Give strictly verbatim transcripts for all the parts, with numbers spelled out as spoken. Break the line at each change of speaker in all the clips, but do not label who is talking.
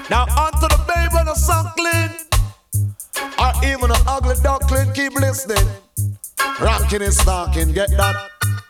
Now onto the baby and the suckling, or even an ugly duckling. Keep listening. Rocking is talking, get that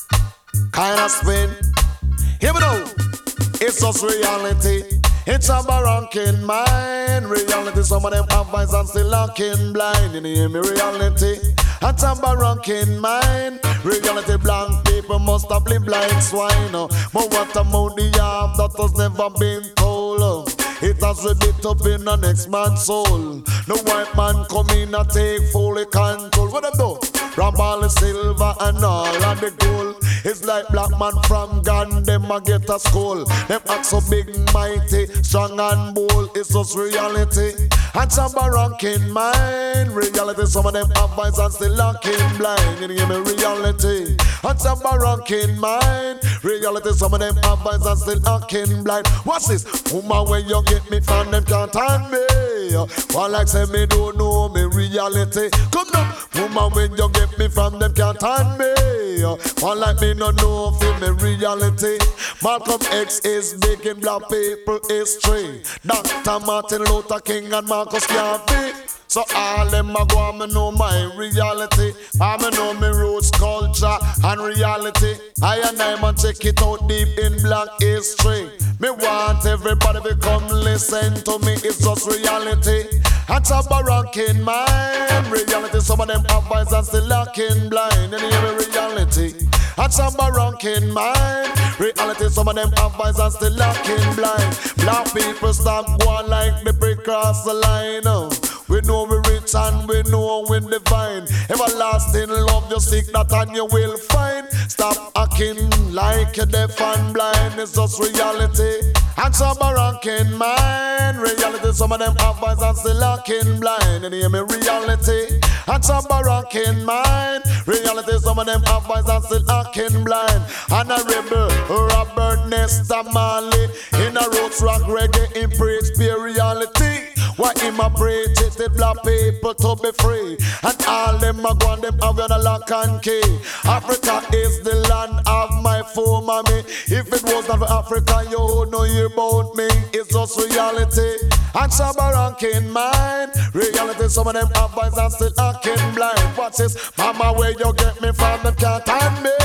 kind of spin. Here we go. It's just reality. It's a barranking mind. Reality, some of them have eyes and still looking blind. You hear me? Reality. It's a barranking mind. Reality, blank people must have lived like swine. But what about the half that has never been told? It has ripped up in the next man's soul. The white man come in and take fully control. What them do? From all the silver and all of the gold. It's like black man from Ghana, them a get a school. Them act so big, mighty, strong and bold. It's just reality. And some barranking mind. Reality, some of them have eyes and still looking blind. You hear me? Reality. And some barranking mind. Reality, some of them have eyes and still looking blind. What's this? Woman, when you get me from them can't hand me. One like say me don't know me reality. Come now, woman, when you get me from them can't hand me. One like me no know for me reality. Malcolm X is big in black people history. Doctor Martin Luther King and Marcus Garvey. So all them a go and me know my reality. I me know me roots, culture and reality. I and I man check it out deep in black history. Me want everybody to come listen to me. It's just reality. That's a barranking mind. Reality, some of them have eyes and still looking blind. And hear me? Reality. That's a barranking mind. Reality, some of them have eyes and still looking blind. Black people stop going like the brick cross the line. Oh. We know we rich and we know we divine. Everlasting love you seek that and you will find. Stop acting like you're deaf and blind. It's just reality. And some barranking mind. Reality, some of them have eyes and still looking blind. And hear me? Reality. And some barranking mind. Reality, some of them have eyes and still looking blind. And a rebel, Robert Nesta Marley. In a roots rock reggae, in preach pure reality. Why him a preach it, the black people to be free. And all them a go and them have a lock and key. Africa is the land of my mommy. If it was not for Africa, you would know hear about me. It's just reality. And some barranking mind. Reality, some of them have eyes and still acting blind. Watch this. Mama, where you get me from, them can't hand me.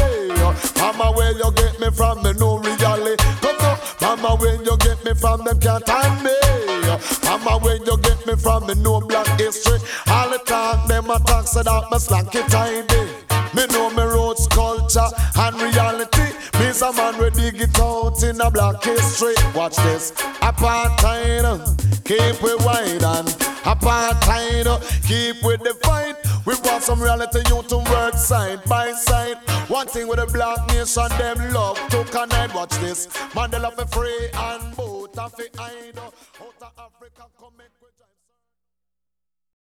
Mama, where you get me from, me no reality. Come on. Mama, where you get me from, them can't hand me. Mama, where you get me from, me know black history. All the talk, them a talk, so that me slack it tidy. Me know me roots, culture and reality. Me's a man we dig it out in a black history. Watch this. Apartheid, keep we wide and apartheid, keep we divide. We want some reality, you to work side by side. One thing with the black nation, them love to connect. Watch this. Mandela for free and both of it hide. Out of Africa coming.